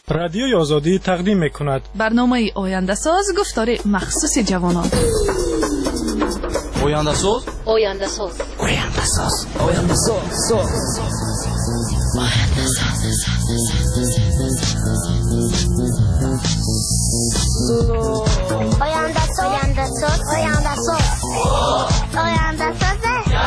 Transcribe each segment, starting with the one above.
رادیوی آزادی تقدیم می‌کند برنامه آینده ساز گفتار مخصوص جوانان. آینده ساز آینده ساز آینده ساز آینده ساز آینده ساز آینده ساز آینده ساز آینده ساز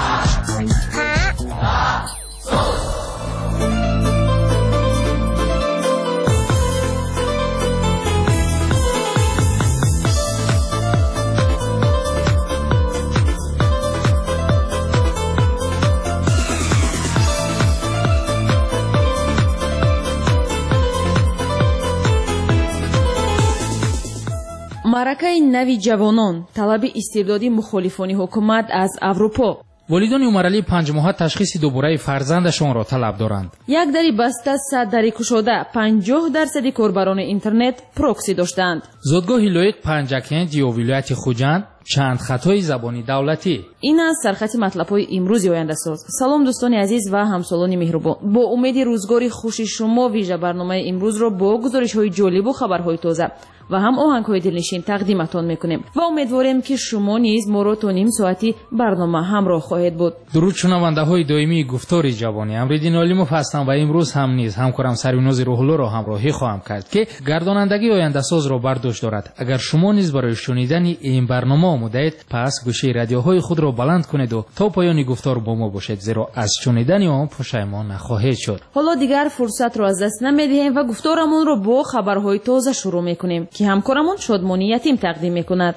маъракаи нави ҷавонон талаби истибдоди мухолифони ҳукумат аз Аврупо. волидони умаралии 5 моҳа ташхиси дубураи фарзандашонро талаб доранд. як дари баста 100 дари кушода 50% корбарони интернет прокси доштанд. зодгоҳи лоиқ панҷакенҷ ё вилояти хуҷанд чанд хатои забони давлатӣ. ин аст сархати матлабҳои имрӯзи ояндасоз. салом дӯстони азиз ва ҳамсолони меҳрубон, бо умеди рӯзгори хуши шумо вижа барномаи имрӯзро бо гузоришҳои ҷолибу хабарҳои тоза ва ҳам оҳангҳои дилнишин тақдиматон мекунем ва умедворем ки шумо низ моро то ним соати барнома ҳамроҳ хоҳед буд. дуруд шунавандаҳои доимии гуфтори ҷавонӣ, амриддин олимов ҳастам ва имрӯз ҳам низ ҳамкорам сарвинози рӯҳуллоро ҳамроҳӣ хоҳам кард ки гардонандагии ояндасозро бардошт дорад. агар шумо низ барои шунидани ин барнома омодаед, пас гӯшаи радиоҳои худро баланд кунеду то поёни гуфтор бо мо бошед, зеро аз шунидани он пушаймон нахоҳед шуд. ҳоло дигар фурсатро аз даст намедиҳем ва гуфторамонро бо хабарҳои тоза шурӯъ мекунем ки ҳамкорамон Шодмони Ятим тақдим мекунад.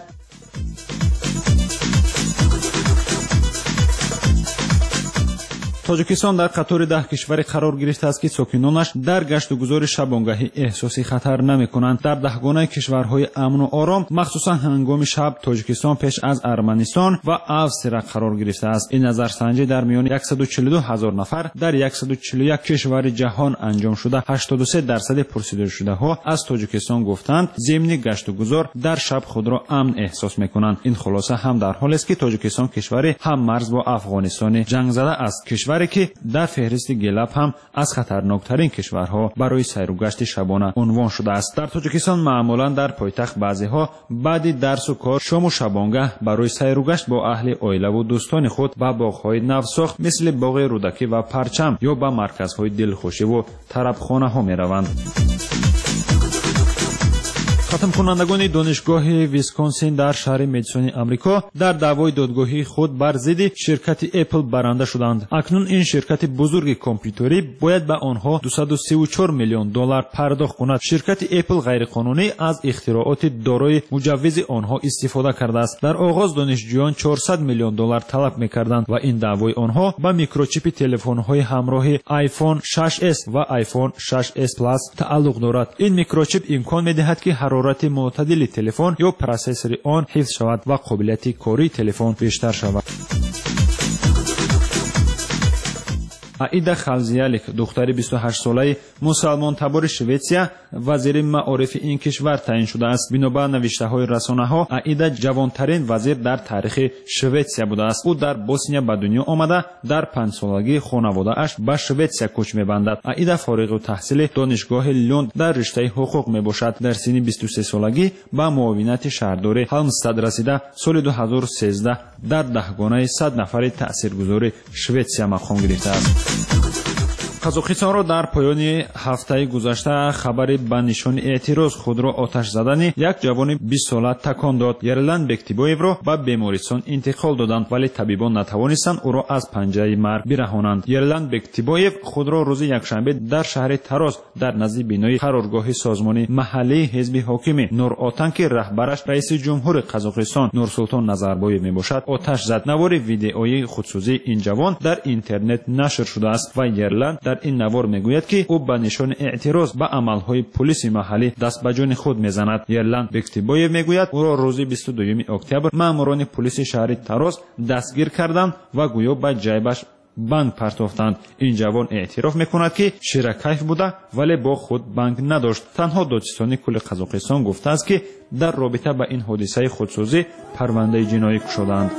тоҷикистон дар қатори 10 кишваре қарор гирифтааст ки сокинонаш дар гашту гузори шабонгаҳӣ эҳсоси хатар намекунанд. дар 10 гонаи кишварҳои амну ором, махсусан ҳангоми шаб, тоҷикистон пеш аз Арманистон ва Австрия қарор гирифтааст. ин назарсанҷӣ дар миёни 142 000 нафар дар 141 кишвари ҷаҳон анҷом шуда, 83% пурсидашудаҳо аз Тоҷикистон гуфтанд зимни гашту гузор дар шаб худро амн эҳсос мекунанд. ин хулоса ҳам дар ҳолест ки Тоҷикистон кишвари ҳам марз бо Афғонистони ҷангзада аст, кишваре ки дар феҳристи гелаб ҳам аз хатарноктарин кишварҳо барои сайругашти шабона унвон шудааст. дар Тоҷикистон маъмулан дар пойтахт баъзеҳо баъди дарсу кор шому шабонгаҳ барои сайругашт бо аҳли оилаву дӯстони худ ба боғҳои навсохт мисли боғи Рӯдакӣ ва Парчам ё ба марказҳои дилхушиву тарабхонаҳо мераванд. хатмкунандагони донишгоҳи Висконсин дар шаҳри Медисони Амрико дар даъвои додгоҳии худ бар зидди ширкати Apple баранда шуданд. акнун ин ширкати бузурги компютерӣ бояд ба онҳо $234 миллион пардохт кунад. ширкати Apple ғайриқонунӣ аз ихтирооти дорои муҷаввизи онҳо истифода кардааст. дар оғоз донишҷӯён $400 миллион талаб мекарданд ва ин даъвои онҳо ба микрочипи телефонҳои ҳамроҳи iPhone 6s ва iPhone 6s Plus тааллуқ дорад. ин микрочип имкон медиҳад ки ҳарорати мӯътадили телефон ё процессори он ҳифз шавад ва қобилияти кории телефон бештар шавад. аида Халзиялик, духтари 28-солаи мусалмонтабори Шветсия, вазири маорифи ин кишвар таъин шудааст. бинобар навиштаҳои расонаҳо, аида ҷавонтарин вазир дар таърихи Шветсия будааст. ӯ дар Босния ба дунё омада, дар 5-солагӣ хонаводааш ба Шветсия кӯч мебандад. аида фориғу таҳсили донишгоҳи Лунд дар риштаи ҳуқуқ мебошад. дар синни 23-солагӣ ба муовинати шаҳрдори Ҳалмстад расида, соли 2013 дар 10 гонаи 100 нафари таъсиргузори Шветсия мақом гирифтааст. қазоқистонро дар поёни ҳафтаи гузашта хабари ба нишони эътироз худро оташ задани як ҷавони 20 сола такон дод. Ерлан Бектибоевро ба бемористон интиқол доданд, вале табибон натавонистанд ӯро аз панҷаи марг бираҳонанд. Ерлан Бектибоев худро рӯзи якшанбе дар шаҳри Тарос дар назди бинои қароргоҳи созмони маҳаллии ҳизби ҳокими Нур-Отан, ки раҳбараш раиси ҷумҳури Қазоқистон Нурсултон Назарбоев мебошад, оташ зад. навори видеои худсӯзии ин ҷавон дар интернет нашр шудааст ва Ерлан дар ин навор мегӯяд ки ӯ ба нишони эътироз ба амалҳои полиси маҳаллӣ даст ба ҷони худ мезанад. Ерлан Бектибоев мегӯяд ӯро рӯзи 22 октябр маъмурони полиси шаҳри Тарос дастгир карданд ва гӯё ба ҷайбаш банк партофтанд. ин ҷавон эътироф мекунад ки ширакайф буда, вале бо худ банк надошт. танҳо Додистони кулли Қазоқистон гуфтааст ки дар робита ба ин ҳодисаи худсӯзӣ парвандаи ҷиноӣ кушоданд.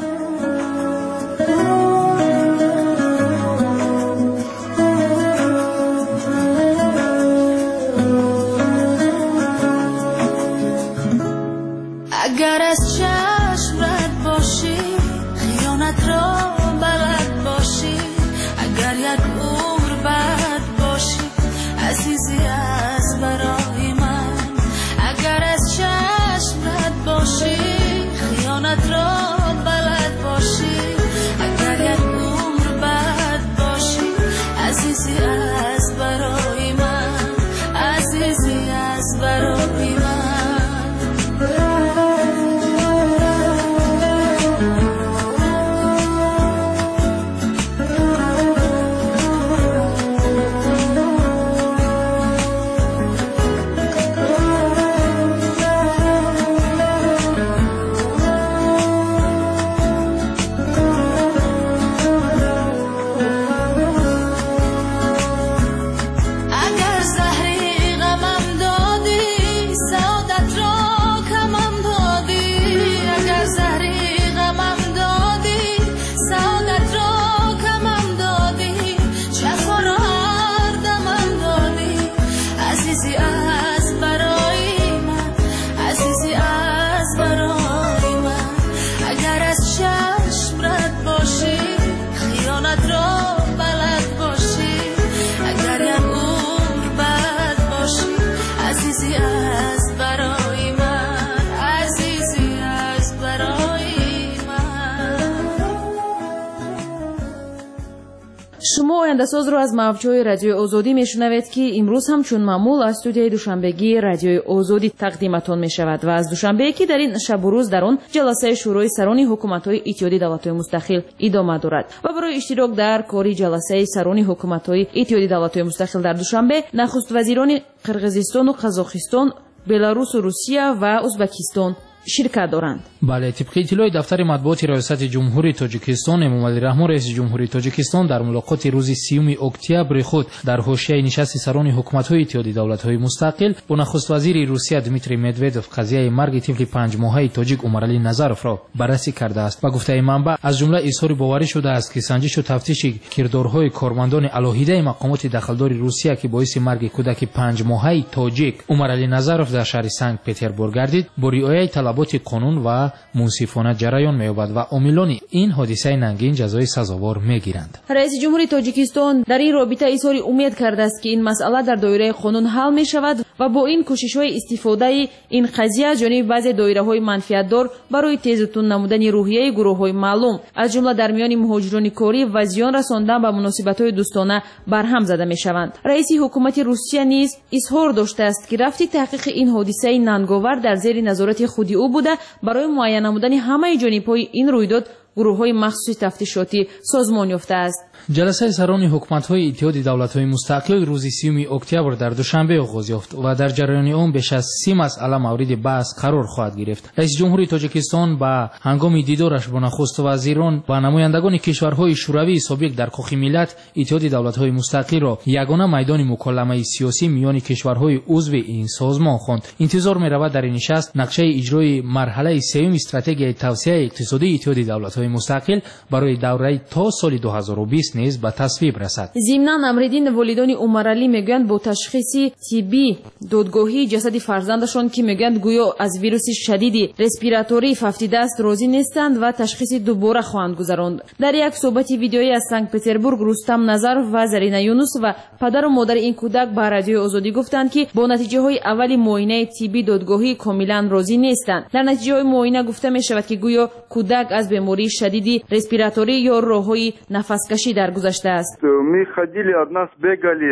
ояндасоз ро аз мавҷҳои радиои озодӣ мешунавед ки имрӯз ҳамчун маъмул аз студияи душанбегии радиои озодӣ тақдиматон мешавад ва аз душанбе ки дар ин шабу рӯз дар он ҷаласаи шӯрои сарони ҳукуматҳои иттиҳоди давлатҳои мустақил идома дорад ва барои иштирок дар кори ҷаласаи сарони ҳукуматҳои иттиҳоди давлатҳои мустақил дар душанбе нахуствазирони қирғизистону қазоқистон, беларусу русия ва узбекистон ширкат доранд. бале, тибқи иттилои дафтари матбуоти риёсати ҷумҳури тоҷикистон, эмомалӣ раҳмон раиси ҷумҳури тоҷикистон дар мулоқоти рӯзи 30 октябри худ дар ҳошияи нишасти сарони ҳукуматҳои иттиҳоди давлатҳои мустақил бо нахуствазири русия Дмитрий Медведев қазияи марги тифли 5 моҳаи тоҷик Умаралӣ Назаровро баррасӣ кардааст ва гуфтаи манбаъ аз ҷумла изҳори боварӣ шудааст ки санҷишу тафтиши кирдорҳои кормандони алоҳидаи мақомоти дахлдори русия ки боиси марги кӯдаки 5 моҳаи тоҷик Умаралӣ Назаров дар шаҳри Санкт Петербург гардид бо риояи талаботи қонун ва мунсифона ҷараён меёбад ва омилони ин ҳодисаи нангин ҷазои сазовор мегиранд. раиси ҷумҳури тоҷикистон дар ин робита изҳори умед кардааст ки ин масъала дар доираи қонун ҳал мешавад ва бо ин кӯшишҳои истифодаи ин қазия аз ҷониби баъзе доираҳои манфиатдор барои тезутун намудани рӯҳияи гурӯҳҳои маълум аз ҷумла дар миёни муҳоҷирони корӣ ва зиён расондан ба муносибатҳои дӯстона барҳам зада мешаванд. раиси ҳукумати Русия низ изҳор доштааст ки рафти таҳқиқи ин ҳодисаи нанговар дар зери назорати худи ӯ буда барои муайян намудани ҳамаи ҷонибҳои ин рӯйдод гурӯҳҳои махсуси тафтишотӣ созмон ёфтааст. ҷаласаи сарони ҳукуматҳои иттиҳоди давлатҳои мустақил рӯзи 30 октябр дар душанбе оғоз ёфт ва дар ҷараёни он беш аз 30 масъала мавриди баҳс қарор хоҳад гирифт. раиси ҷумҳури тоҷикистон ба ҳангоми дидораш бо нахустувазирон ва намояндагони кишварҳои шӯравии собиқ дар хохи миллат иттиҳоди давлатҳои мустақилро ягона майдони муколламаи сиёсӣ миёни кишварҳои узви ин созмон хонд. интизор меравад дар ин нишаст нақшаи иҷрои марҳалаи сеюми стратегияи тавсеяи иқтисодии иттиҳоди давлатҳои мустақил барои давраи то соли 2020 низ ба тасвиб расад. зимнан Амриддин волидони Умаралӣ мегӯянд бо ташхиси тиббӣ додгоҳии ҷасади фарзандашон ки мегӯянд гӯё аз вируси шадиди респираторӣ фавтидааст розӣ нестанд ва ташхиси дубора хоҳанд гузаронд. дар як суҳбати видеоӣ аз Санкт Петербург Рустам Назаров ва Зарина Юнусова падару модари ин кӯдак ба радиои Озодӣ гуфтанд ки бо натиҷаҳои аввали муоинаи тиббӣ додгоҳӣ комилан розӣ нестанд. дар натиҷаҳои муоина гуфта мешавад ки гӯё кӯдак аз бемории шадиди респираторӣ ё роҳҳои нафаскашӣ даргузаштааст. Мы ходили, от нас бегали,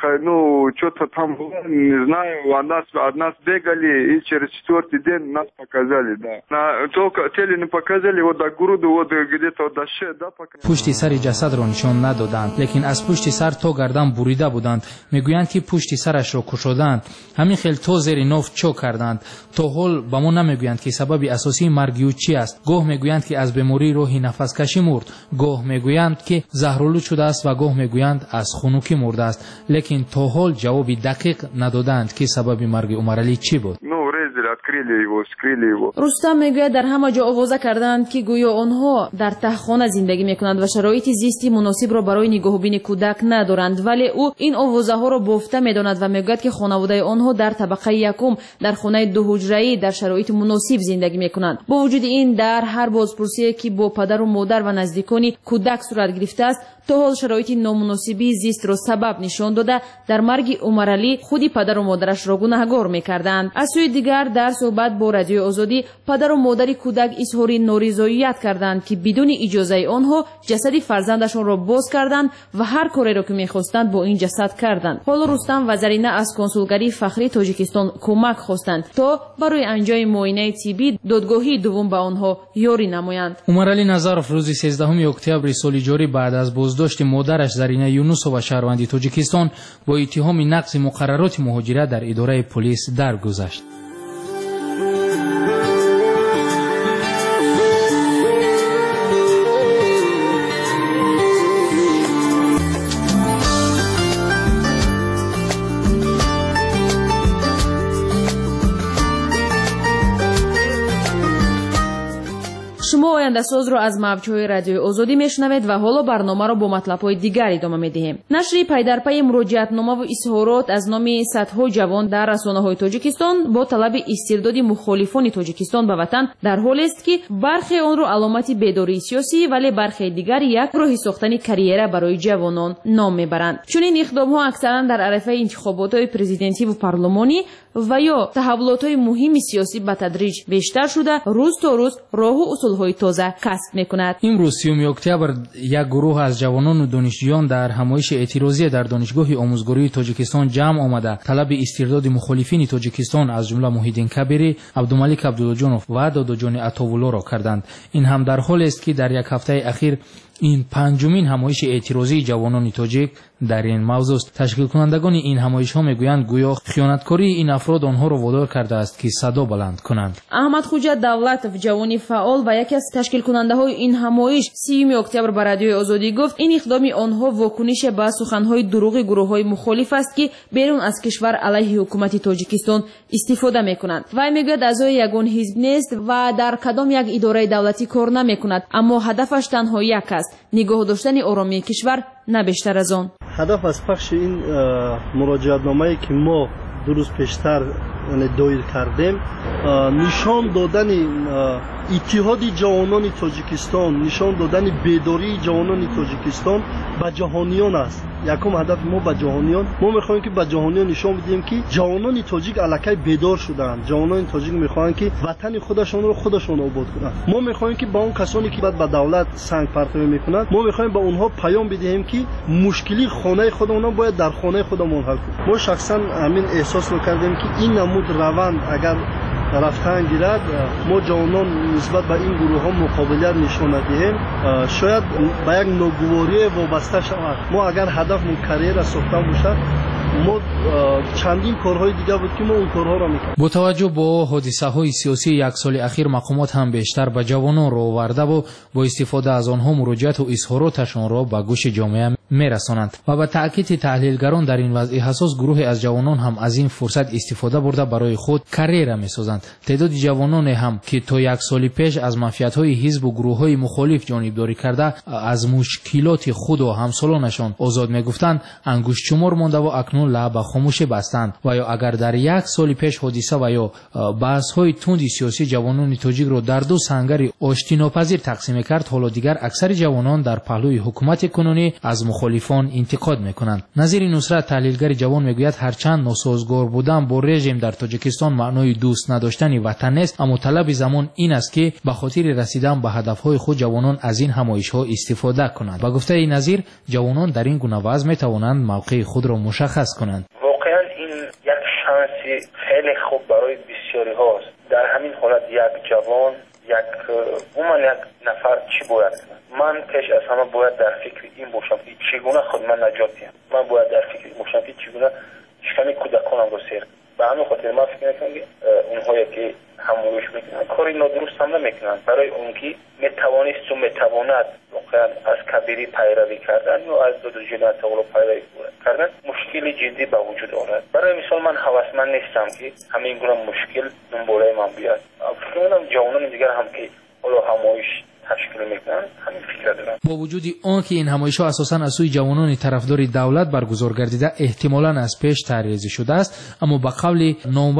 что-то там, не знаю, от нас бегали, и через 4-й день нас показали, да. Только теле не показали, вот до груди, вот где-то до шеи, да, показали. пушти сари ҷасадро нишон надоданд, лекин аз пушти сар то гардан бурида буданд. мегӯянд ки пушти сарашро кушоданд. ҳамин хел то зери нов чо карданд. то ҳол ба мо намегӯянд ки сабаби асосии марги ӯ чи аст. гоҳ мегӯянд ки аз бемории роҳи нафаскашӣ мурд, гоҳ мегӯянд ки заҳролуд шудааст ва гоҳ мегӯянд аз хунукӣ мурдааст, лекин то ҳол ҷавоби дақиқ надоданд ки сабаби марги Умаралӣ чӣ буд. Открыли его, скрыли его. Рустам мегӯяд дар ҳама ҷо овоза карданд ки гӯё онҳо дар таҳхона зиндагӣ мекунанд ва шароити зисти муносибро барои нигоҳубини кӯдак надоранд, вале ӯ ин овозаҳоро бофта медонад ва мегӯяд ки хонаводаи онҳо дар табақаи якум дар хонаи дуҳуҷраӣ дар шароити муносиб зиндагӣ мекунанд. бо вуҷуди ин дар ҳар бозпурсие ки бо падару модар ва наздикони кӯдак сурат гирифтааст то ҳол шароити номуносибии зистро сабаб нишон дода дар марги Умаралӣ худи падару модарашро гунаҳгор мекарданд. аз сӯи дигар дар суҳбат бо радиои Озодӣ падару модари кӯдак изҳори норизоият карданд ки бидуни иҷозаи онҳо ҷасади фарзандашонро боз карданд ва ҳар кореро ки мехостанд бо ин ҷасад карданд. ҳоло Рустам ва Зарина аз консулгарии фахрии Тоҷикистон кӯмак хостанд то барои анҷоми муоинаи тиббӣ додгоҳии дуввум ба онҳо ёрӣ намоянд. Умаралӣ Назаров рӯзи 13 октябри соли ҷорӣ баъд аз боздошти модараш Зарина Юнусова шаҳрванди Тоҷикистон бо иттиҳоми нақзи муқаррароти муҳоҷират дар идораи полис даргузашт. шумо ояндасозро аз мавҷҳои радиои Озодӣ мешунавед ва ҳоло барномаро бо матлабҳои дигар идома медиҳем. нашри пайдарпайи муроҷиатномаву изҳорот аз номи садҳои ҷавон дар расонаҳои Тоҷикистон бо талаби истирдоди мухолифони Тоҷикистон ба ватан дар ҳолест ки бархе онро аломати бедории сиёсӣ вале бархе дигар як роҳи сохтани карьера барои ҷавонон ном мебаранд. чунин иқдомҳо аксаран дар арафаи интихоботҳои президентиву парлумонӣ ва ё таҳаввулотҳои муҳими сиёсӣ ба тадриҷ бештар шуда рӯз то рӯз роҳу усулҳои تازه کسب میکند. امروز 30 اکتبر یک گروه از جوانان و دانشجویان در همایش اعتراضی در دانشگاه آموزگاری تاجیکستان جمع آمده طلب استرداد مخالفین تاجیکستان از جمله محیدین کبیری، عبدالملک عبدالجانوف و داداجان عطاوالله را کردند. این هم در حالی است که در یک هفته اخیر این پنجمین همایش اعتراضی جوانان تاجیک در این موضوع است. تشکیل کنندگان این همایش ها میگویند گویا خیانتکاری این افراد آنها را وادار کرده است که صدا بلند کنند. احمد خوجا دولتов جوانی فعال و یکی از تشکیل کننده های این همایش 30 اکتبر به رادیوی آزادی گفت این اقدام آنها واکنش به سخنهای دروغ گروه های مخالف است که بیرون از کشور علیه حکومت تاجیکستان استفاده میکنند. وی میگوید اعضای یگان حزب نیست و در کدام یک اداره دولتی کار نمیکند، اما هدفش تنها یک است: نگاه داشتن آرامی کشور، نه بیشتر از آن. هدف از پخش این مراجعتنامه‌ای که ما 2 روز پیشتر دایر کردیم نشان دادن اتحاد جوانان تاجیکستان، نشان دادن بیداری جوانان تاجیکستان به جهانیان است. یکم هدف ما به جهانیان، ما میخوایم که به جهانیان نشان بدیم که جوانان تاجیک الکی بیدار شدند. جوانان تاجیک میخوان که وطن خودشون رو خودشون آباد کنند. ما میخوایم که با اون کسانی که بعد به دولت سنگ پرتابی میکنند، ما میخوایم به اونها پیام بدهیم که مشکلی خانه خودمون باید در خانه خودمون حل کنیم. ما شخصا همین احساس رو کردیم که این نمود روند اگر رفتن گیرد، ما جوانان نسبت به این گروه ها مقابلیت نشان دهیم، شاید به یک ناگواری وابسته شود. ما اگر هدفمون کریر ساختن باشد، ما چندین کارهای دیگه بود که ما اون کارها را میکنیم. با توجه به حادثه های سیاسی یک سال اخیر مقامات هم بیشتر به جوانان رو آورده و با استفاده از آنها مراجعت و اظهاراتشان را به گوش جامعه میرسانند و به تاکید تحلیلگران در این وضع حساس گروه از جوانان هم از این فرصت استفاده برده برای خود کریره میسازند. تعداد جوانان هم که تا یک سال پیش از منفعت‌های حزب و گروه‌های مخالف جانبداری کرده از مشکلات خود و همسالانشان آزاد میگفتند انگشت شمار مانده و اکنون لب خاموشی بستند. و یا اگر در یک سال پیش حادثه و یا بحث‌های تند سیاسی جوانان تاجیک را در دو سنگر آشتی ناپذیر تقسیم کرد، حالا دیگر اکثر جوانان در پهلوی حکومت کنونی از مخالفان انتقاد میکنند. نظیر نصرت تحلیلگر جوان میگوید هرچند ناسازگار بودن با رژیم در تاجیکستان معنای دوست نداشتن وطن نیست، اما طلب زمان این است که به خاطر رسیدن به هدفهای خود جوانان از این همایش‌ها استفاده کنند. با گفته نظیر جوانان در این گونه وضع میتوانند موقع خود را مشخص کنند. واقعا این یک شانسی خیلی خوب برای بسیاری هاست. در همین حالت یک جوان یک نفر چی باید کنه؟ من پیش از همه باید در فکر این باشم که چگونه خود من نجات دهم. من باید در فکر باشم که چگونه شکم کودکانم رو سیر. به همین خاطر من فکر میکنم که اونهایی که همراهیش میکنن کاری نادرست هم نمیکنن. برای اون که میتوانست و میتواند واقعا از کبیری پیروی کردن و از داداجان عطاوالله پیروی کردن مشکلی جدی به وجود آورد. برای مثال من هوسمند نیستم که همین گونه مشکل دنباله من بیاد. فکر میکنم جوانان دیگر هم که حالا همایش تشکیل میکنن همین فکر دارن. با وجود آنکه این همایش‌ها اساساً از سوی جوانان طرفدار دولت برگزار گردیده احتمالاً از پیش طرح‌ریزی شده است، اما به قول